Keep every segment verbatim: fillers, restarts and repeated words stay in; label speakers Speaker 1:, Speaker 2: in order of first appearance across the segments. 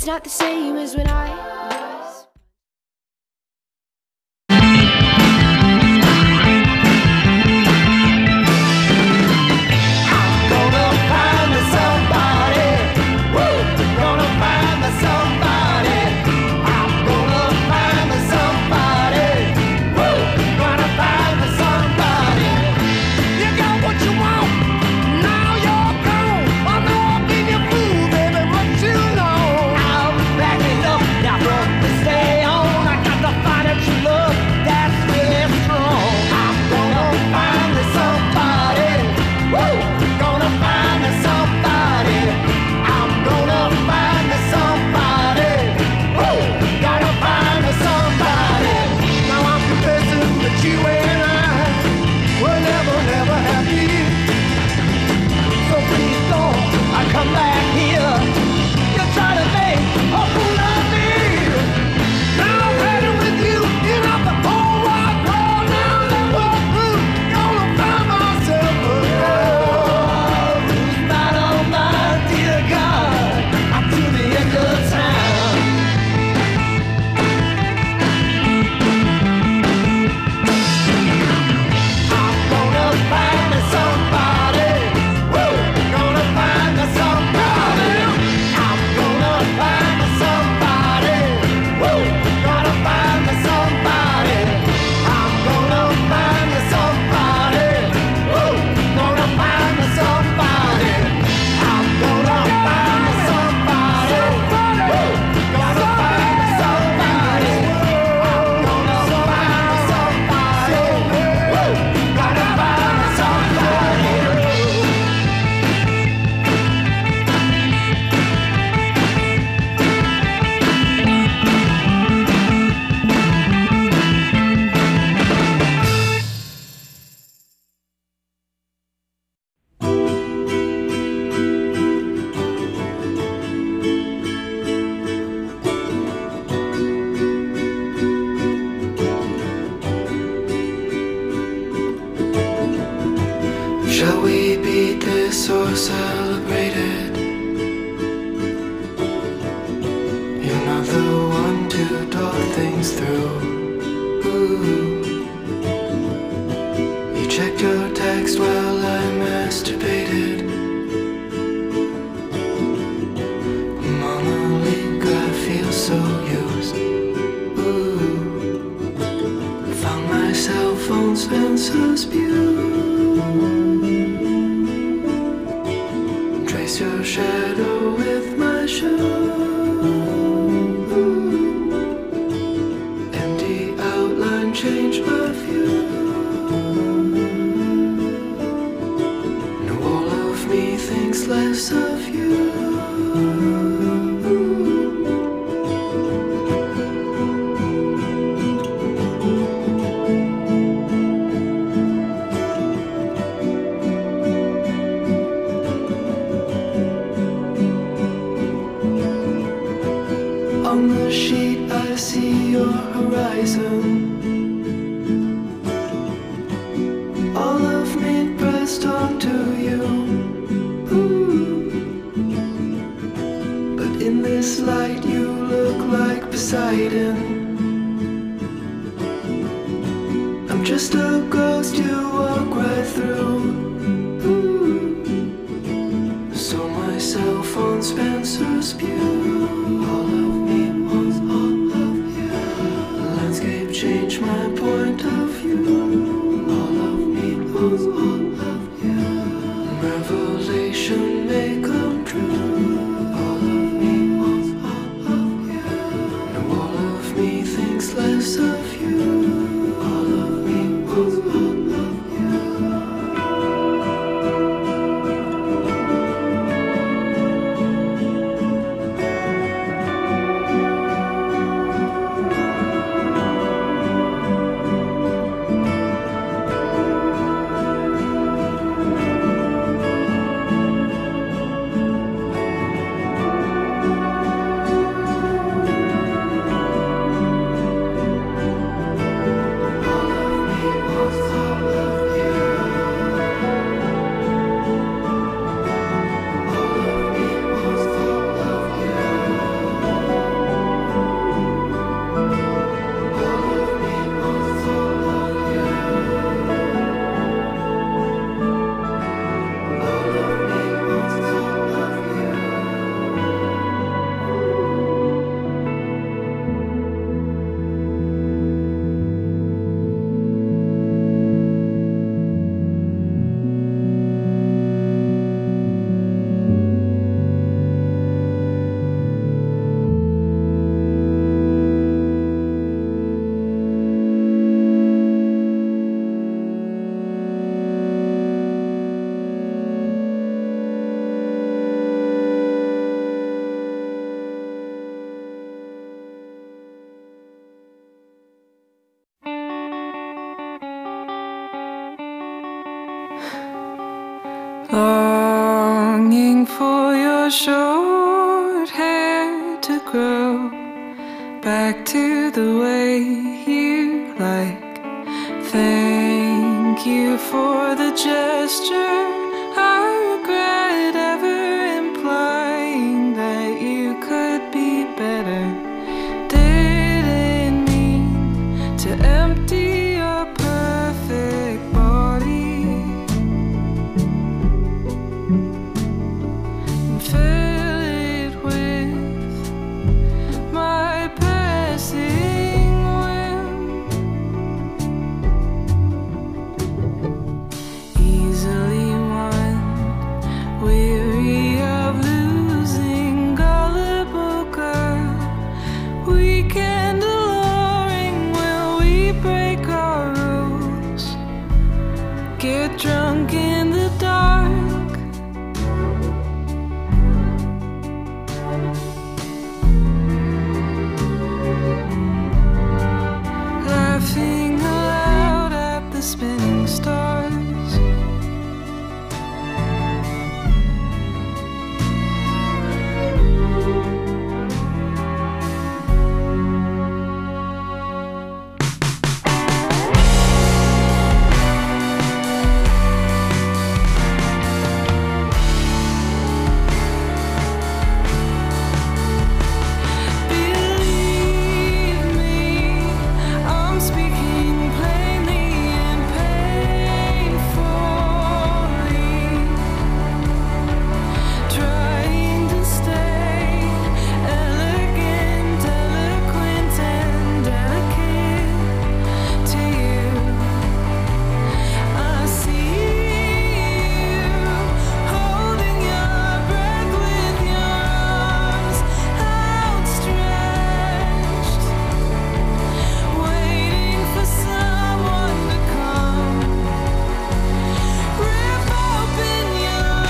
Speaker 1: It's not the same as when I was.
Speaker 2: I'm gonna find me somebody. Woo! Gonna find me somebody. I'm gonna find me somebody. Woo! Gonna find me somebody. You got what you want. Now you're gone. I know I'll be your fool, baby. What you know? I'll back it up. Now from this day on, I got to find a true love that's really strong. I'm gonna find me somebody. Woo! Gonna find me somebody. I'm gonna find me somebody. Woo! Gonna find me somebody. Now I'm confessing that you and I were never, never happy. So please don't I come back here. You try to make a fool of me. Now I'm ready with you. You got the whole wide world. Now let walk through. Gonna find myself a girl who's not on my dear God. I'm to the end of time. I'm gonna find me somebody. Woo! Gonna find me somebody. I'm gonna find me somebody. Woo! Gonna find me somebody. I'm gonna find me somebody. Woo! Gonna find me somebody. I'm gonna find me somebody. Woo! Gonna find me somebody. I'm gonna find me somebody. Woo! Gonna find me somebody.
Speaker 3: Shall we beat this or celebrate it? You're not the one to talk things through. Ooh. You checked your text while I masturbated. Mama Leak, I feel so used. Ooh. Found myself on Spencer's Pew. Trace your shadow with my shoe. Empty outline, change my view. Now all of me thinks less of you. On the sheet I see your horizon. All of me pressed onto you. Ooh. But in this light you look like Poseidon. I'm just a ghost you walk right through. Ooh. Saw myself on Spencer's Pew. All of me wants all of you. The landscape changed my point of view. All of me wants all of you. Revelation may come true. All of me wants all of you. Now all of me thinks less of you. All of me wants all of you. longing for your short hair to grow back to the way you like. Thank you for the gesture. I regret ever implying that you could be better. Didn't mean to empty your perfect body and fill it with my passing whim. Easily won, weary of losing, gullible girl. Weekend alluring, will we break our rules? Get drunk in the dark. Laughing aloud at the spinning stars. Believe me, I'm speaking plainly and painfully, trying to stay elegant, eloquent, and delicate to you. I see you holding your breath with your arms outstretched, waiting for someone to come, rip open your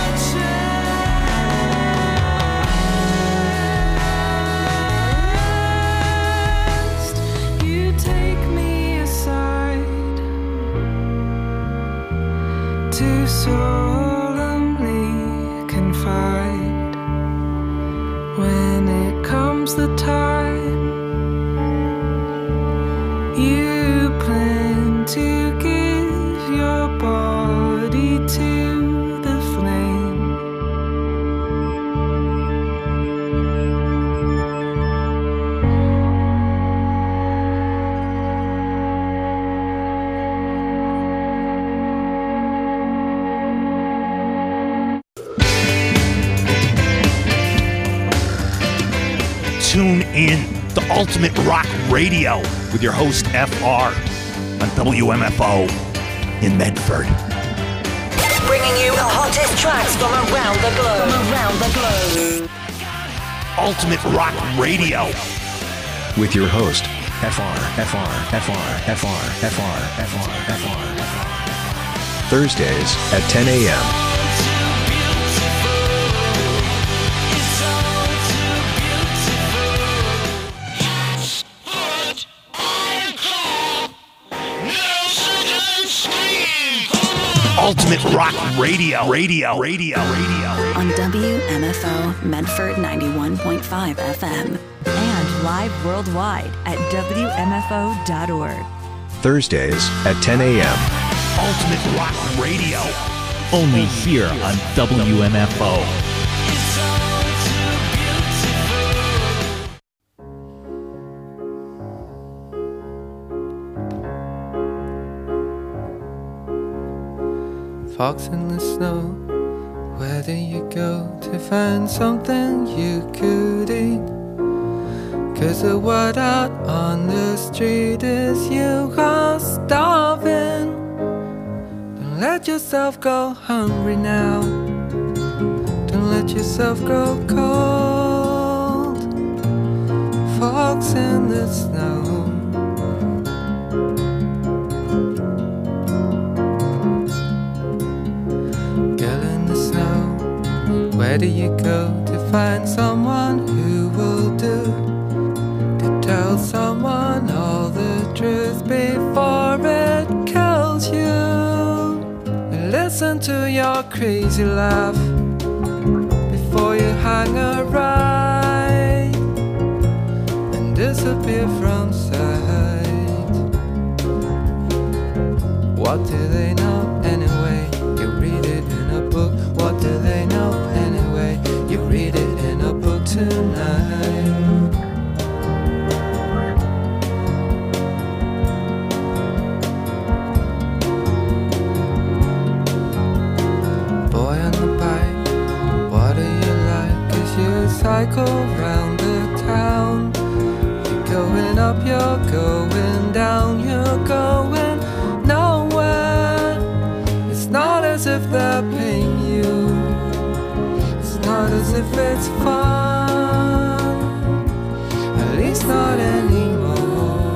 Speaker 3: chest. You take me aside to solemnly confide when it comes the time you plan to give your body to the flame.
Speaker 4: Tune in to Ultimate Rock Radio with your host F R on W M F O in Medford.
Speaker 5: Bringing you the hottest tracks from around the globe. From around the globe.
Speaker 4: Ultimate Rock Radio
Speaker 6: with your host F R, F R, F R, F R, F R, F R, F R, F R. Thursdays at ten a.m.
Speaker 4: Ultimate Rock Radio, Radio, Radio, Radio.
Speaker 7: On W M F O Medford ninety-one point five F M.
Speaker 8: And live worldwide at W M F O dot org.
Speaker 6: Thursdays at ten a.m.
Speaker 4: Ultimate Rock Radio.
Speaker 9: Only here on W M F O.
Speaker 10: Fox in the snow, where do you go to find something you could eat? Cause the word out on the street is you are starving. Don't let yourself go hungry now. Don't let yourself grow cold. Fox in the snow. Where do you go to find someone who will do? To tell someone all the truth before it kills you. A listen to your crazy laugh before you hang a right and disappear from sight. What do they know anyway? You read it in a book. What do they know anyway? You read it in a book tonight. Boy on the bike, what do you like? 'Cause you cycle round the town. You're going up, you're going down, you're going nowhere. It's not as if they're paying you. It's not as if it's fun. At least not anymore.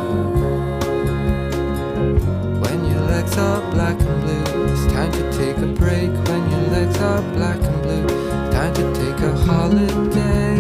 Speaker 10: When your legs are black and blue, it's time to take a break. When your legs are black and blue, time to take a holiday.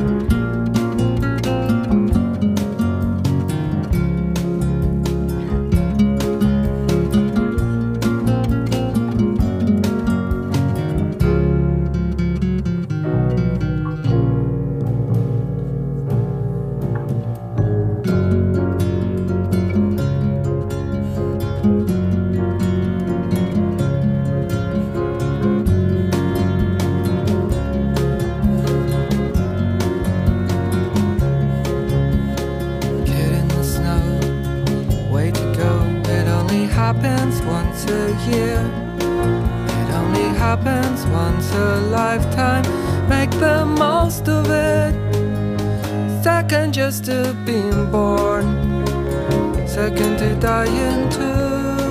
Speaker 10: Happens once a year. It only happens once a lifetime. Make the most of it. Second just to being born, second to dying too.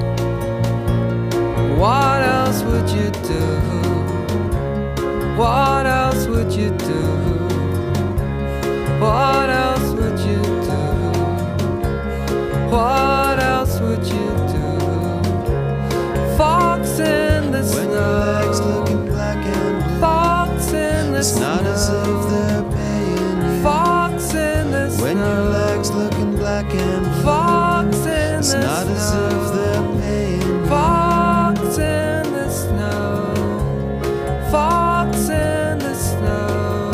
Speaker 10: What else would you do? What else would you do? What else would you do? What else would you do? Fox in the
Speaker 3: When
Speaker 10: snow.
Speaker 3: your legs looking black and blue,
Speaker 10: Fox in the
Speaker 3: it's
Speaker 10: snow.
Speaker 3: not as if they're paying you.
Speaker 10: Fox in the snow.
Speaker 3: When your legs looking black and blue,
Speaker 10: Fox in
Speaker 3: it's
Speaker 10: the
Speaker 3: not
Speaker 10: snow.
Speaker 3: as if they're paying you.
Speaker 10: Fox in the snow. Fox in the snow.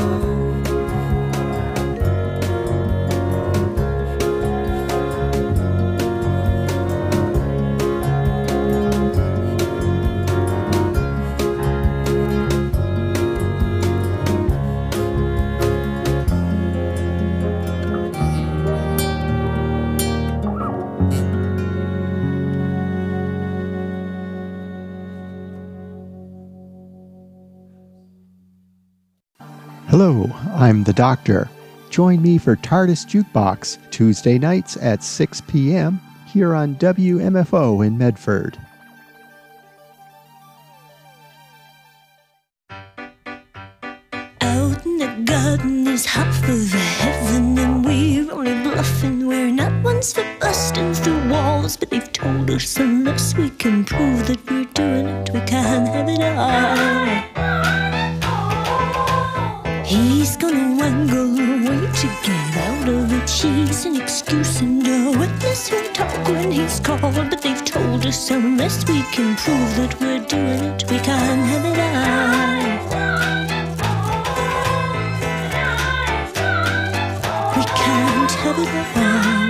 Speaker 11: Hello, I'm the Doctor. Join me for TARDIS Jukebox Tuesday nights at six p.m. here on W M F O in Medford.
Speaker 12: Out in the garden is half of heaven, and we're only bluffing. We're not ones for busting through walls, but they've told us unless we can prove that we're doing it, we can't have it all. He's gonna wangle away to get out of it. She's an excuse and a witness who'll talk when he's called, but they've told us unless we can prove that we're doing it, we can't have it all. We can't have it all.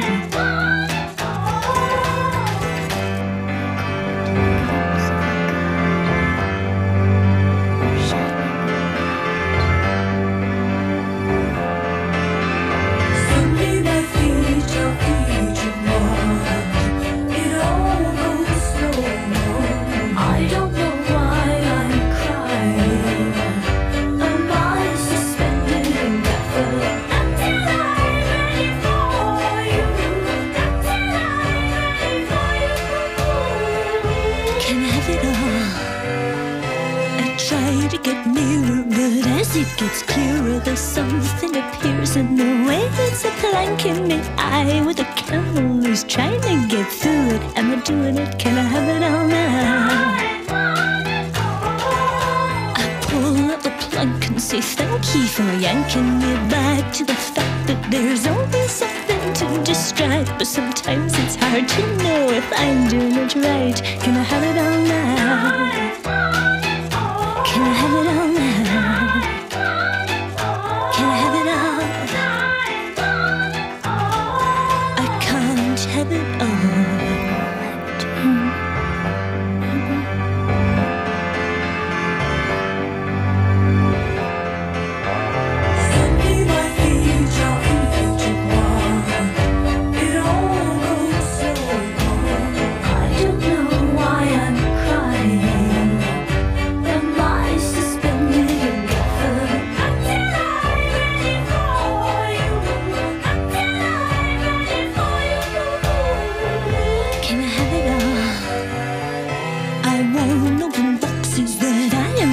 Speaker 12: It gets clearer, there's something appears in the way. It's a plank in the eye with a candle who's trying to get through it. Am I doing it? Can I have it all now? I pull up the plank and say thank you for yanking me back to the fact that there's always something to distract. But sometimes it's hard to know if I'm doing it right. Can I have it all now?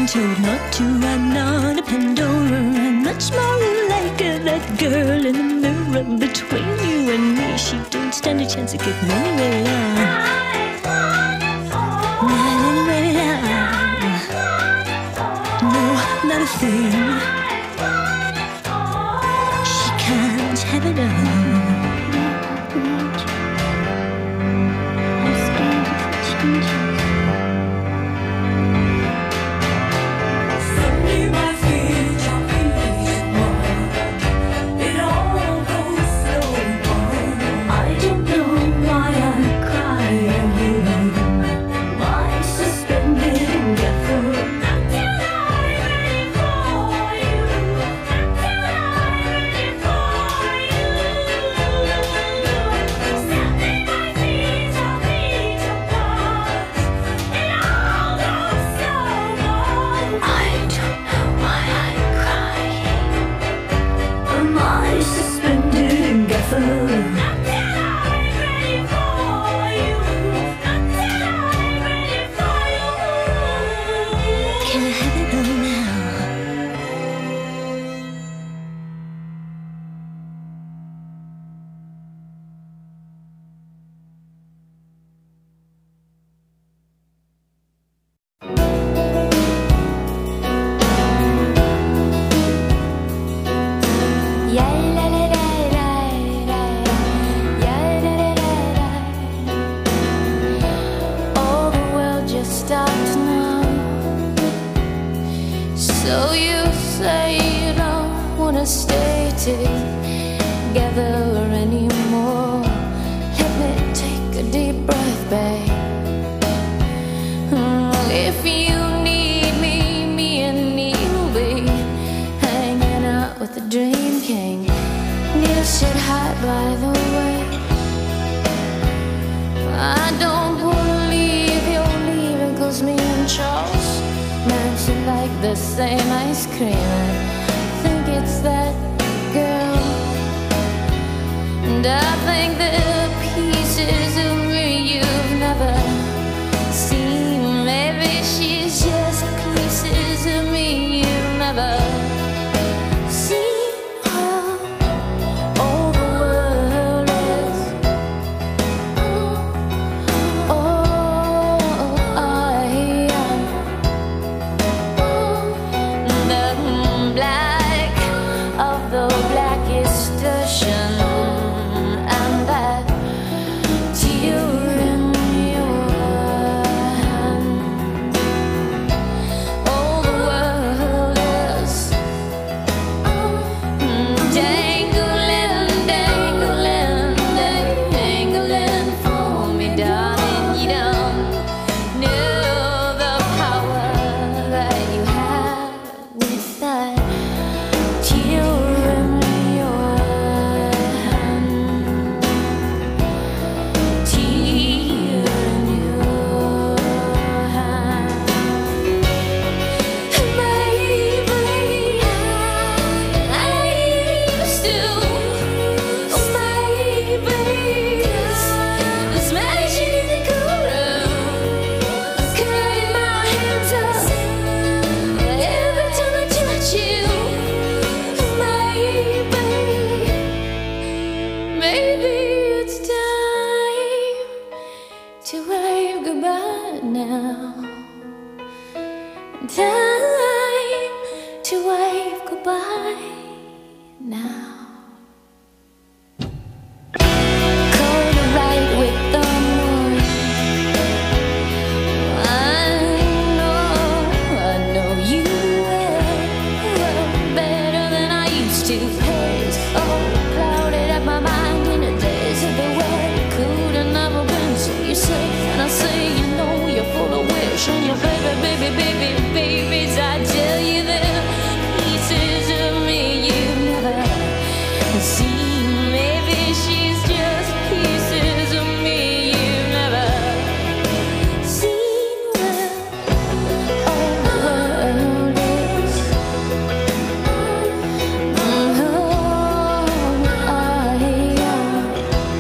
Speaker 12: told not to. I'm not a Pandora. I'm much more like a, that girl in the mirror between you and me. She don't stand a chance of getting anywhere. Not anywhere. No, not a thing. She can't have it all.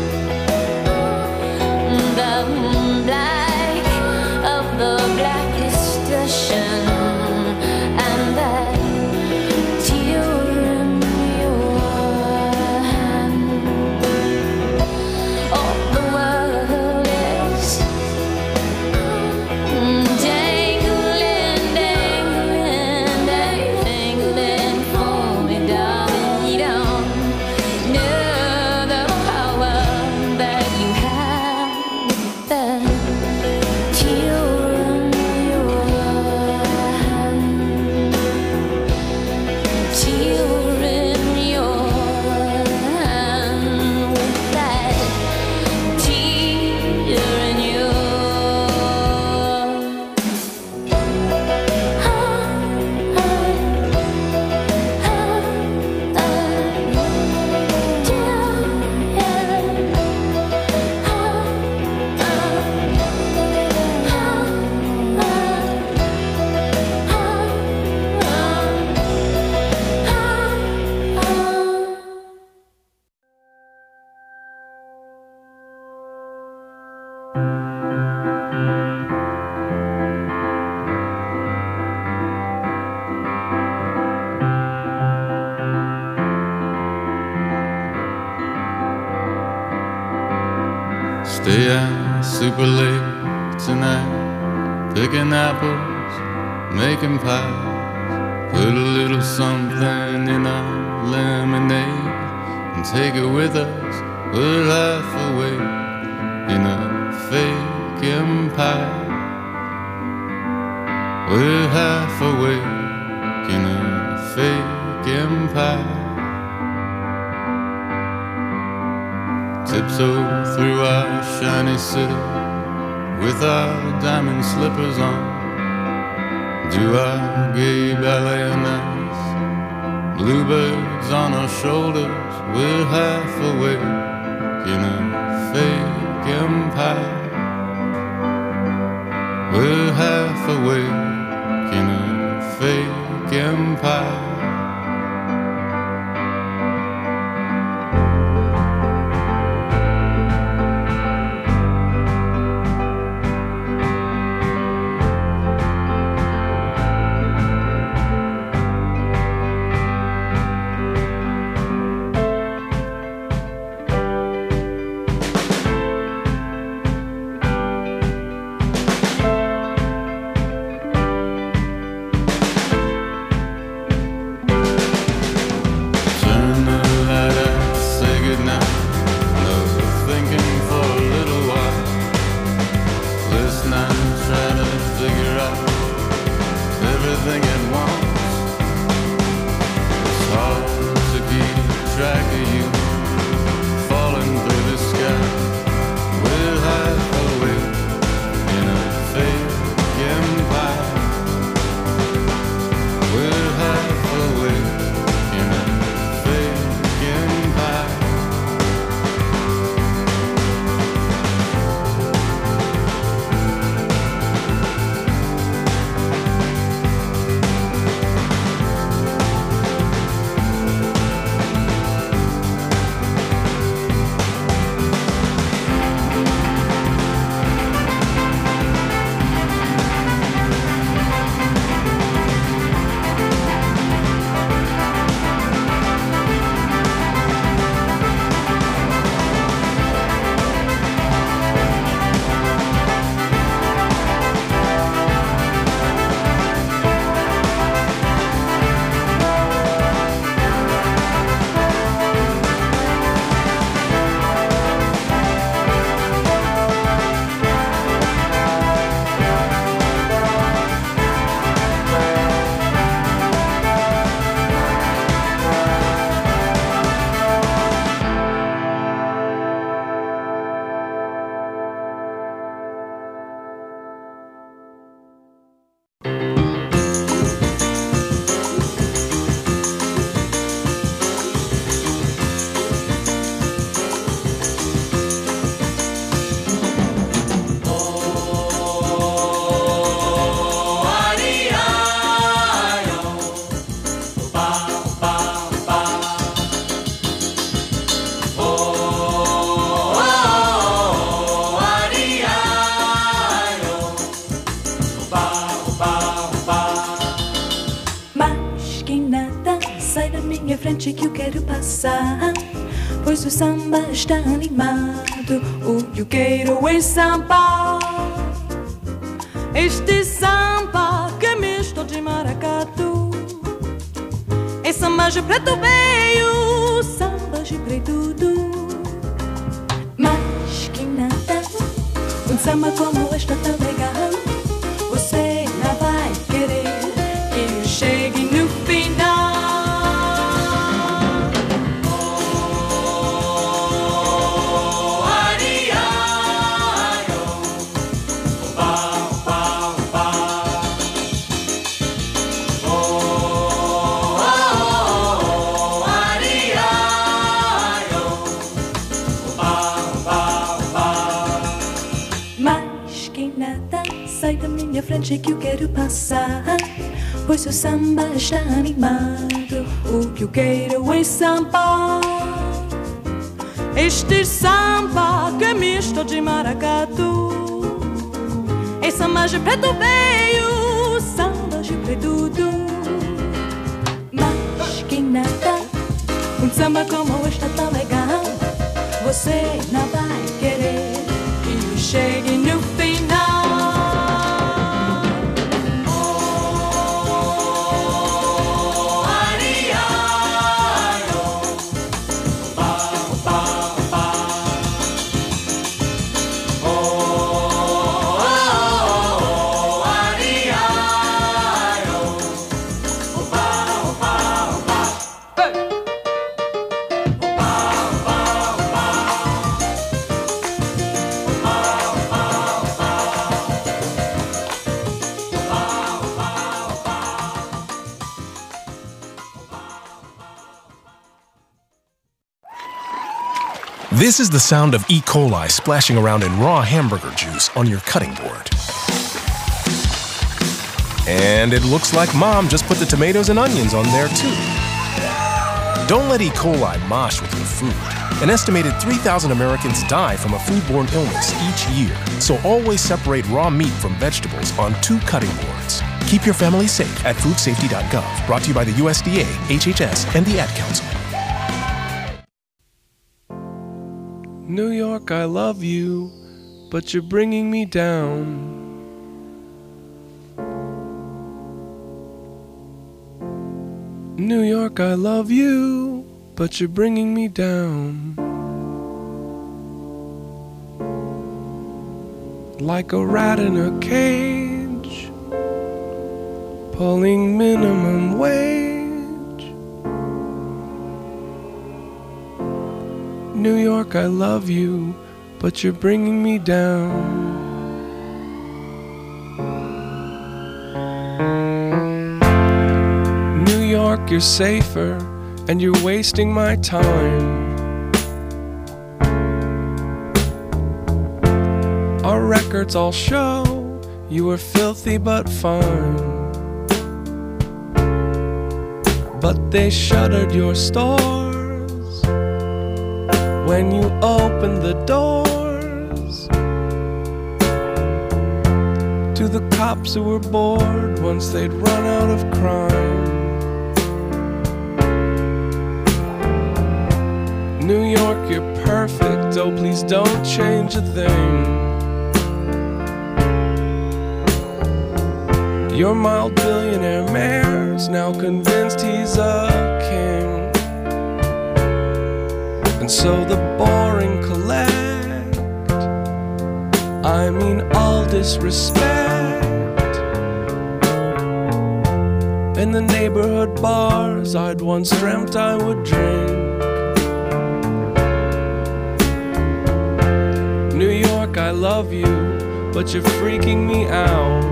Speaker 12: Black of the blackest
Speaker 10: super late tonight, picking apples, making pies. Put a little something in our lemonade and take it with us. We're half awake in a fake empire. We're half awake in a fake empire. Tiptoe through our shiny city with our diamond slippers on. Do our gay ballet nights, bluebirds on our shoulders. We're half awake in a fake empire. We're half awake in a fake empire.
Speaker 13: Que eu quero passar, pois o samba está animado. O que eu quero é samba, este samba que é misto de maracatu. É samba de preto veio, samba de preto do. Mas que nada, um samba como este tão legal, você não vai querer que eu chegue no final. Frente que eu quero passar, pois o samba está animado. O que eu quero é samba, este samba que é misto de maracatu. É samba de preto veio, samba de preto do. Mas que nada, um samba como este tão legal, você não vai querer que eu chegue no final.
Speaker 14: This is the sound of E. coli splashing around in raw hamburger juice on your cutting board. And it looks like Mom just put the tomatoes and onions on there too. Don't let E. coli mosh with your food. An estimated three thousand Americans die from a foodborne illness each year, so always separate raw meat from vegetables on two cutting boards. Keep your family safe at food safety dot gov. Brought to you by the U S D A, H H S, and the Ad Council.
Speaker 10: New York, I love you, but you're bringing me down. New York, I love you, but you're bringing me down. Like a rat in a cage, pulling minimum wage. New York, I love you, but you're bringing me down. New York, you're safer, and you're wasting my time. Our records all show you were filthy but fine. But they shuttered your stores when you opened the doors to the cops who were bored once they'd run out of crime. New York, you're perfect, oh please don't change a thing. Your mild billionaire mayor's now convinced he's a king. And so the boring collect, I mean all disrespect. In the neighborhood bars I'd once dreamt I would drink. New York, I love you, but you're freaking me out.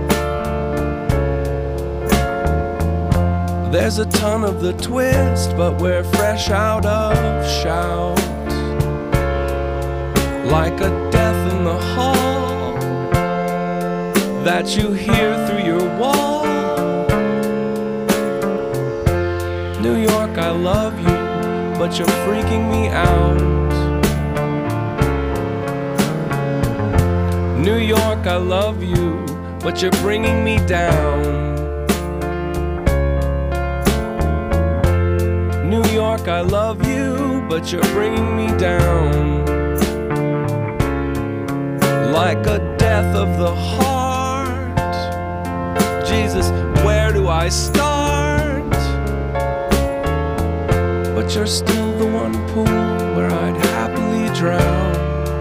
Speaker 10: There's a ton of the twist, but we're fresh out of shout. Like a death in the hall that you hear through your wall. New York, I love you, but you're freaking me out. New York, I love you, but you're bringing me down. New York, I love you, but you're bringing me down. Like a death of the heart. Jesus, where do I start? But you're still the one pool where I'd happily drown.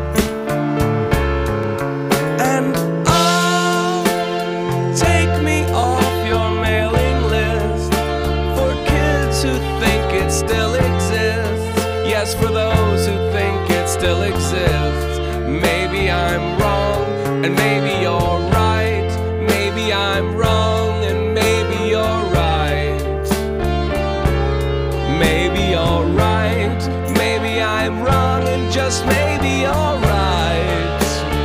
Speaker 10: And oh, take me off your mailing list for kids who think it still exists. Yes, for those who think it still exists. Maybe I'm wrong, and maybe you're right. Maybe I'm wrong, and maybe you're right. Maybe you're right. Maybe I'm wrong, and just maybe you're right.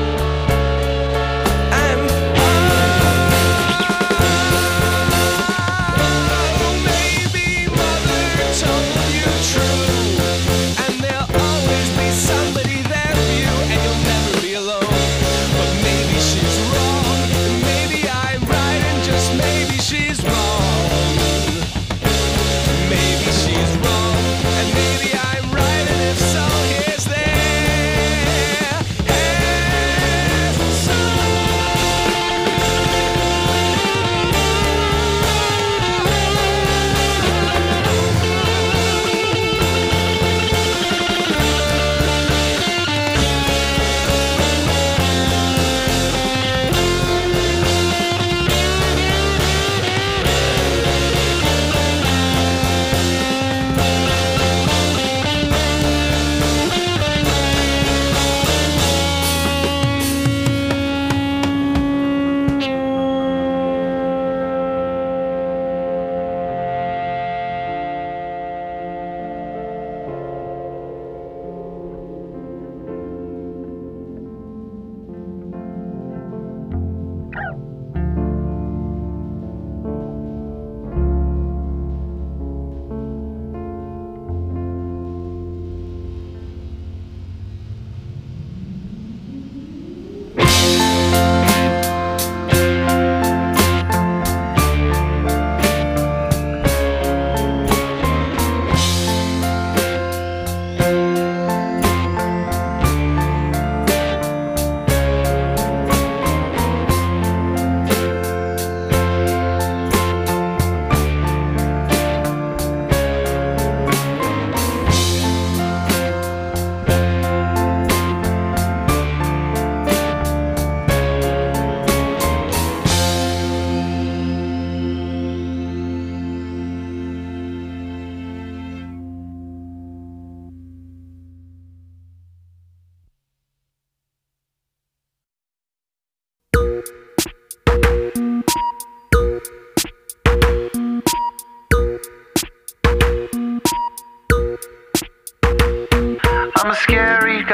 Speaker 10: And oh, maybe mother told you true, and there'll always be somebody there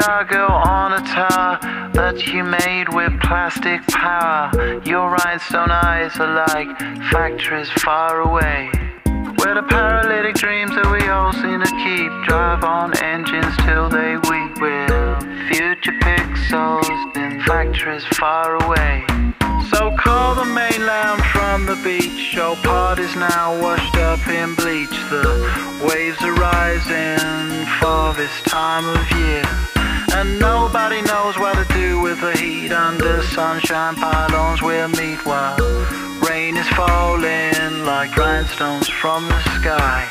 Speaker 15: gargoyle on a tower that you made with plastic power. Your rhinestone eyes are like factories far away, where the paralytic dreams that we all seem to keep drive on engines till they weep. With future pixels in factories far away. So call the mainland from the beach. Your part is now washed up in bleach. The waves are rising for this time of year, and nobody knows what to do with the heat. Under sunshine pylons we'll meet while rain is falling like rhinestones from the sky.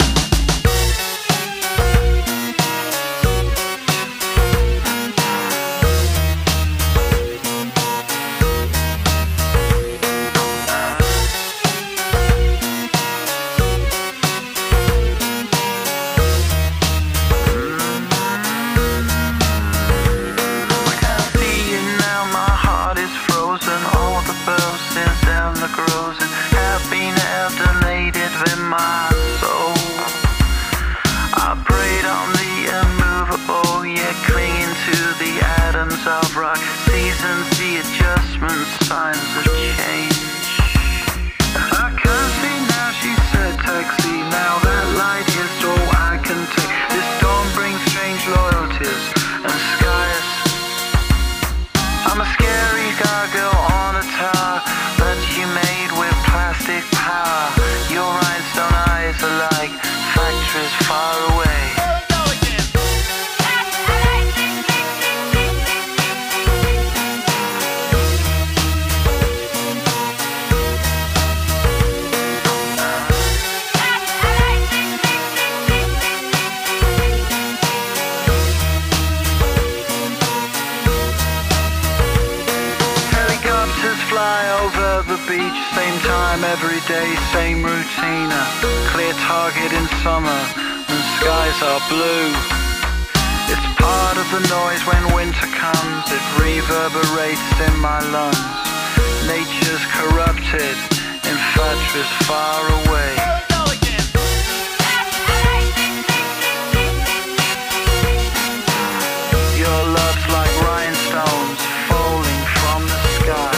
Speaker 15: Of rock, seasons, the adjustments, signs of change. I can't see now, she said, taxi. Now that light is all I can take. This storm brings strange loyalties and skies. I'm a scary gargoyle on a tower that you made with plastic power. Your rhinestone eyes are like factories far away. Beach, same time every day, same routine. A clear target in summer and skies are blue. It's part of the noise when winter comes. It reverberates in my lungs. Nature's corrupted in factories far away. Your love's like rhinestones falling from the sky.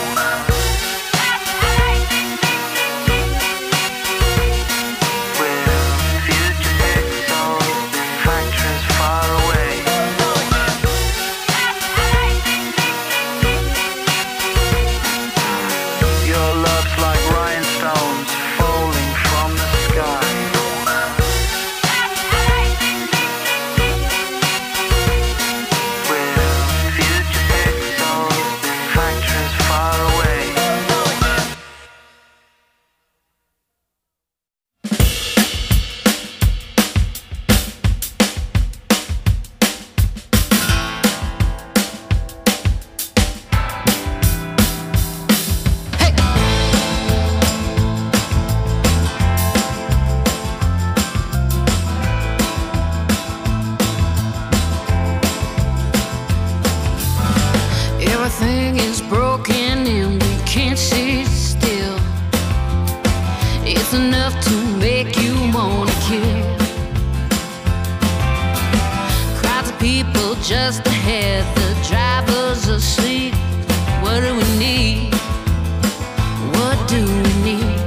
Speaker 16: Just ahead, the driver's asleep. What do we need? What do we need?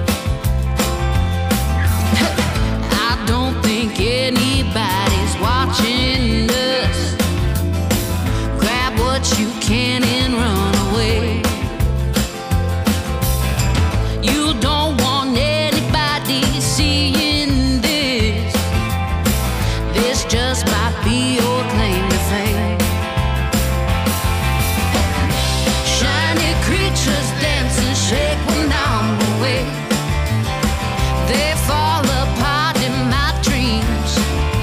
Speaker 16: I don't think anybody's watching us. Grab what you can and run away. You don't want anybody seeing this. This just might be your claim to fame. Shiny creatures dance and shake when I'm away. They fall apart in my dreams.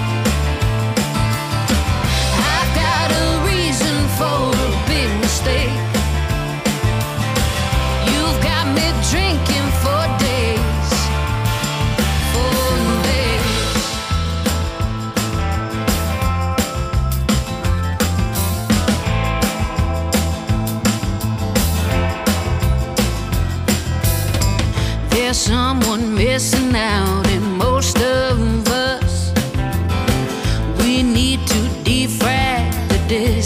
Speaker 16: I've got a reason for a big mistake. You've got me drinking for days, for days. There's someone missing out in most of us. We need to defrag the dead.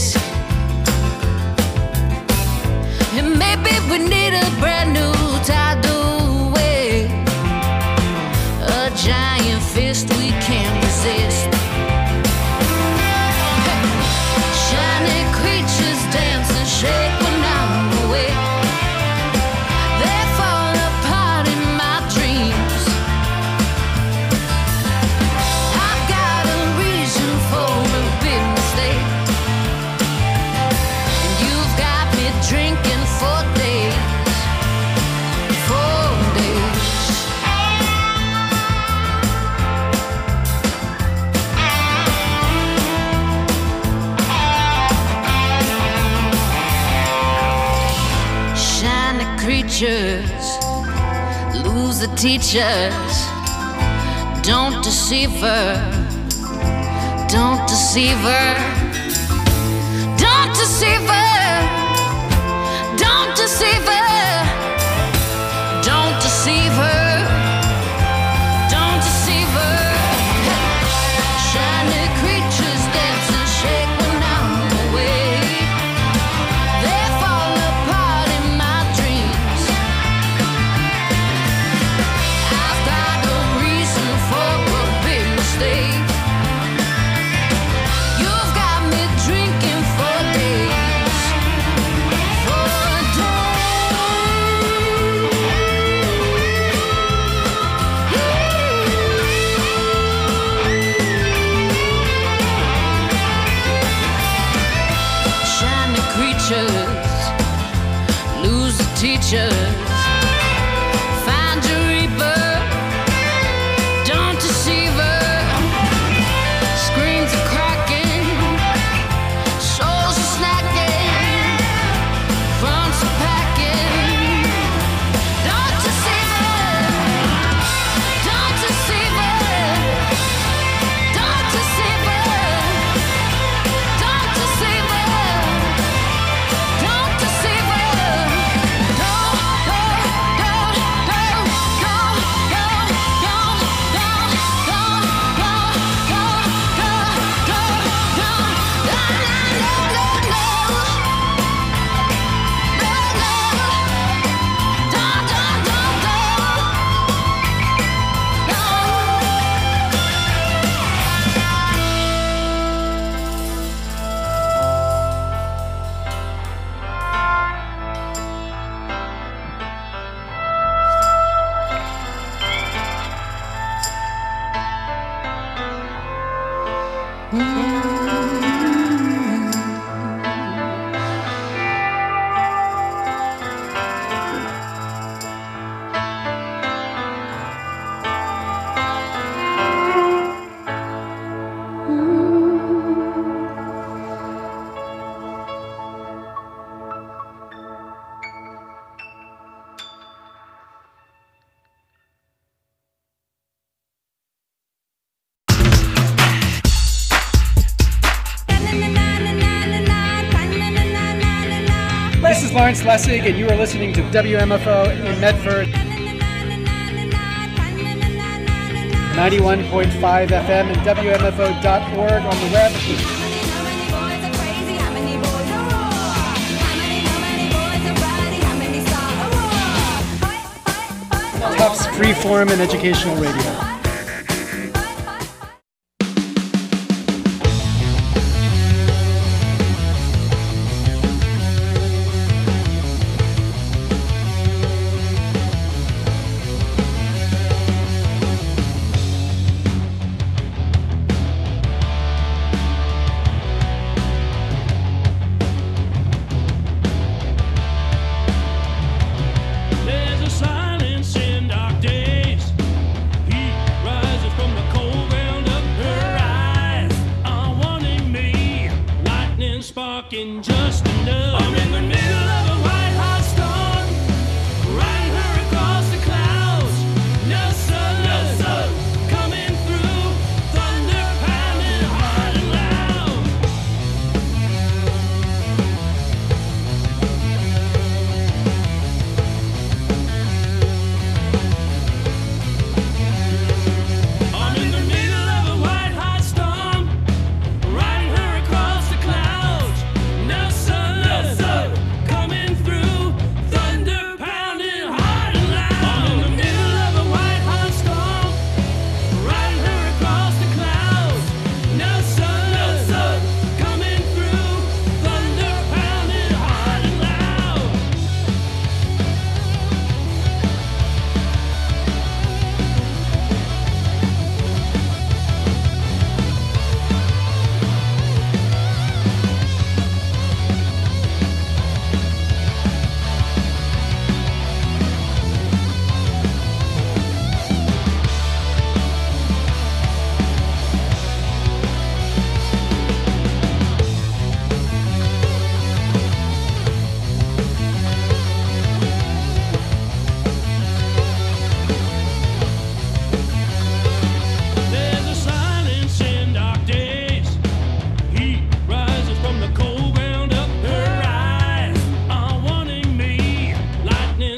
Speaker 16: creatures lose the teachers. Don't deceive her. Don't deceive her. Don't deceive her. Don't deceive her. Don't deceive her. Don't deceive her. Shiny creatures dance and shake when I'm away. They fall apart in my dreams. I've got no reason for a big mistake. You've got me drinking for days. For shiny creatures lose the teachers. Find your reaper. Don't deceive her. Screens are cracking. Souls are snacking. Fronts are packing. Don't deceive her. Don't deceive her. Don't deceive her. Don't deceive her. Don't deceive her. Don't, don't, don't, don't, don't, don't, don't, don't, don't, don't, don't,
Speaker 17: This is Lawrence Lessig, and you are listening to W M F O in Medford. ninety-one point five F M and W M F O dot org on the web. Tufts Freeform and Educational Radio.
Speaker 18: There's a silence in dark days. He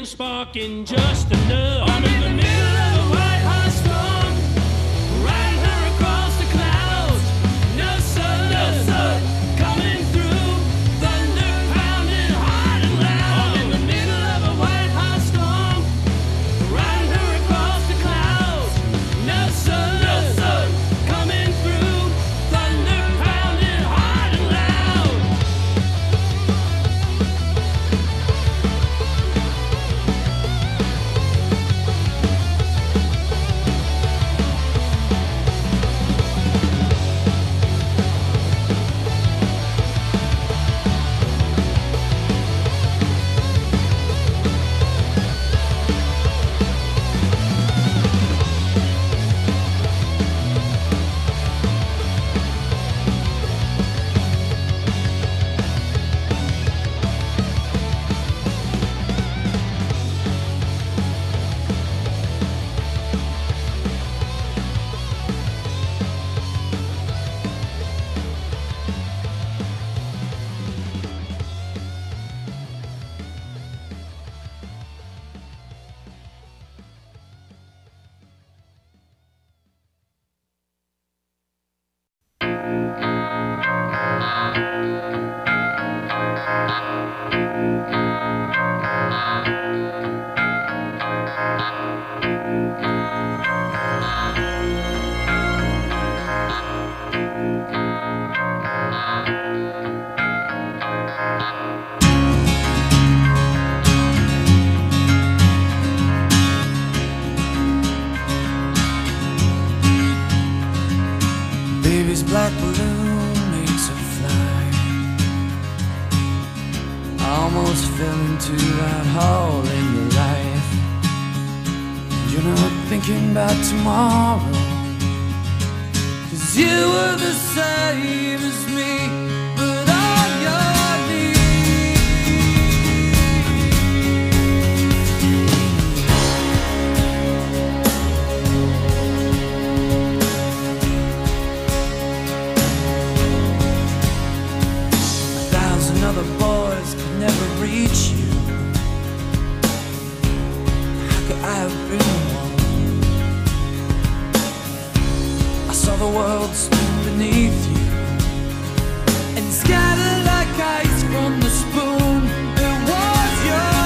Speaker 18: sparking just enough. I'm in the middle of a white hot storm, riding her across the clouds. No sun, no sun, coming through, thunder pounding hard and loud. I'm in the middle of a white hot storm, riding her across the clouds. No sun, no sun, coming through, thunder pounding hard and loud.
Speaker 3: Baby's black balloon makes her fly. I almost fell into that hole in your life. And you're not thinking about tomorrow, 'cause you were the same as me, but on your knees. A thousand other boys could never reach you. How could I have been one? I saw the world spin beneath you and scatter like ice from the spoon. It was your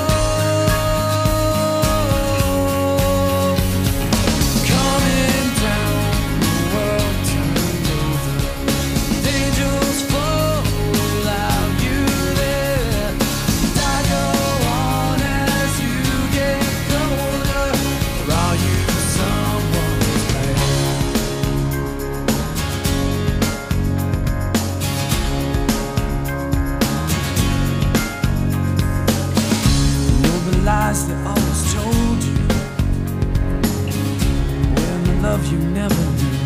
Speaker 3: world. Coming down, the world turned over. The angels fall without you there. And I go on as you get colder. Or are you someone's player? Know the lies they always told you, when the love you never knew.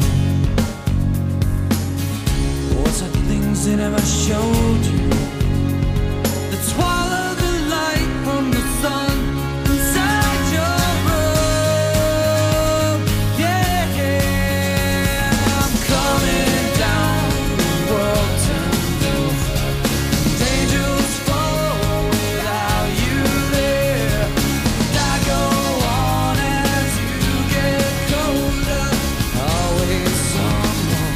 Speaker 3: What's the things they never showed you that swallow the light from the sun inside your room? Yeah, I'm coming down, the world turned over. And angels fall without you there. And I go on as you get colder. Always someone.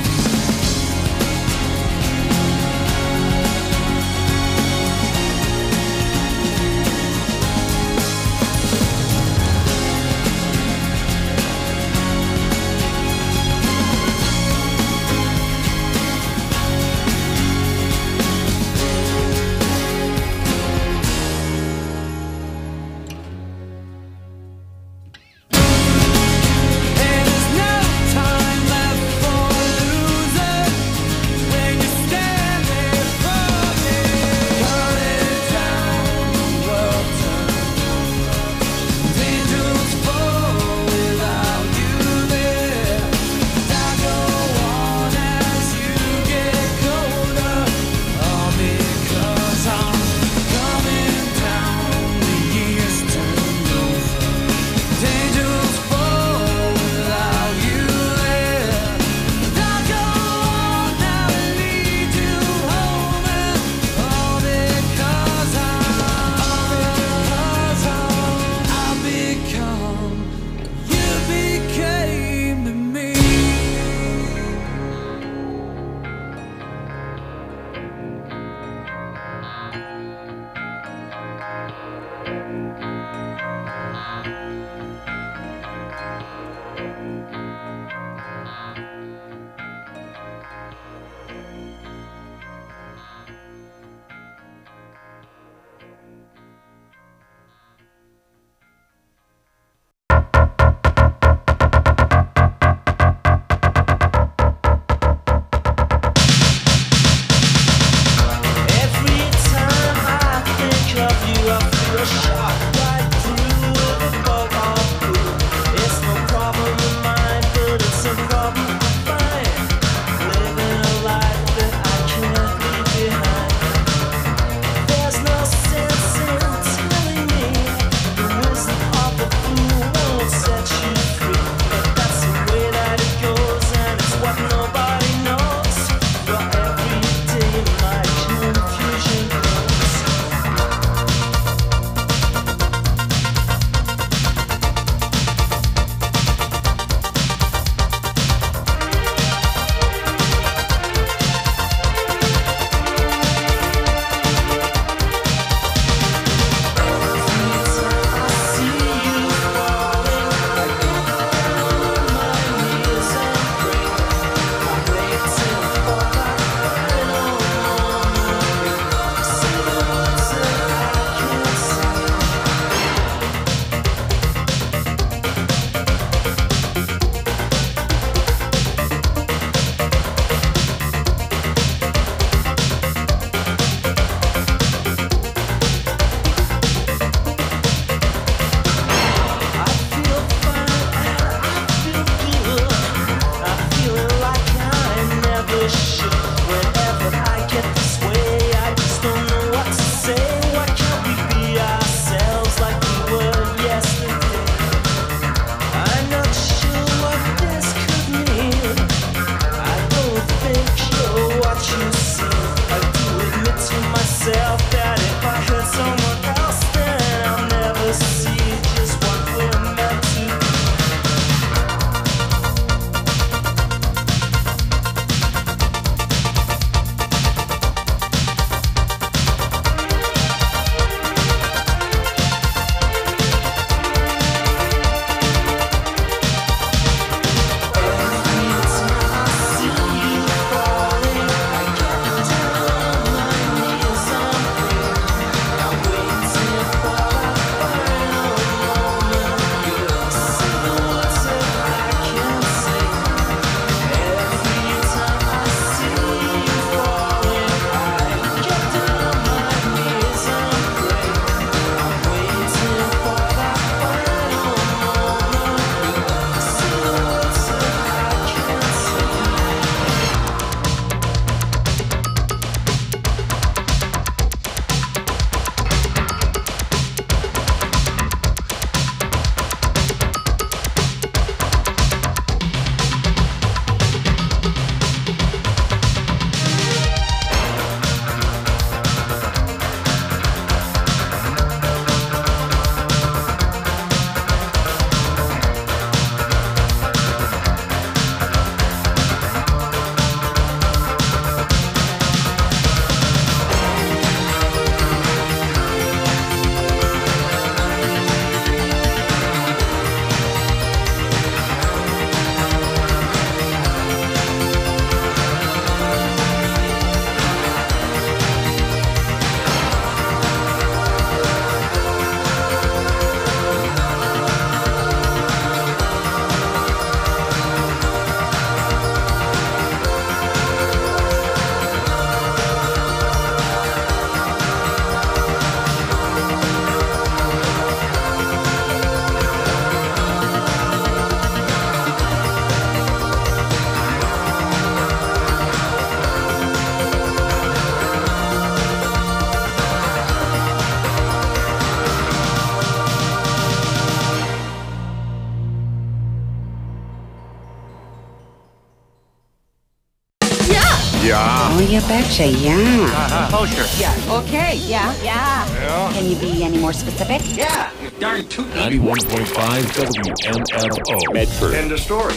Speaker 19: yeah.
Speaker 20: Oh, you betcha, yeah.
Speaker 19: Uh-huh. Kosher.
Speaker 20: Yeah. Okay, yeah, yeah.
Speaker 19: Yeah.
Speaker 20: Can you be any more specific?
Speaker 19: Yeah. You darn tootin'.
Speaker 21: ninety-one point five W M F O. Medford.
Speaker 19: End of story.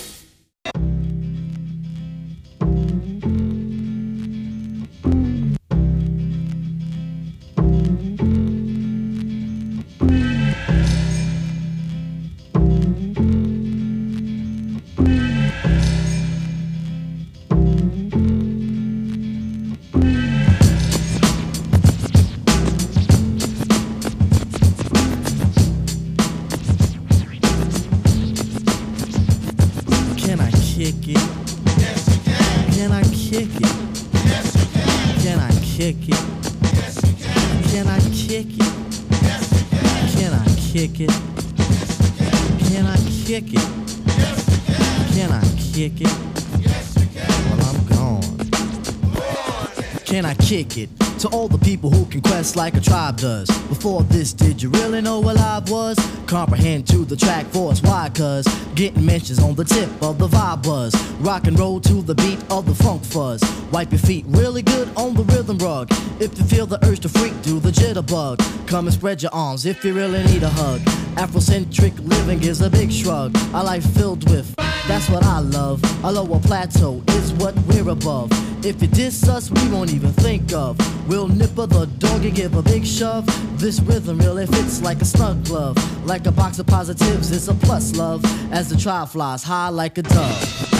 Speaker 22: Kick it to all the people who can quest like a tribe does. Before this, did you really know what live was? Comprehend to the track force, why? Cause getting mentions on the tip of the vibe buzz. Rock and roll to the beat of the funk fuzz. Wipe your feet really good on the rhythm rug. If you feel the urge to freak, do the jitterbug. Come and spread your arms if you really need a hug. Afrocentric living is a big shrug. A life filled with, that's what I love. A lower plateau is what we're above. If you diss us, we won't even think of. We'll nipper the dog and give a big shove. This rhythm really fits like a snug glove. Like a box of positives, it's a plus love. As the trial flies high like a dove.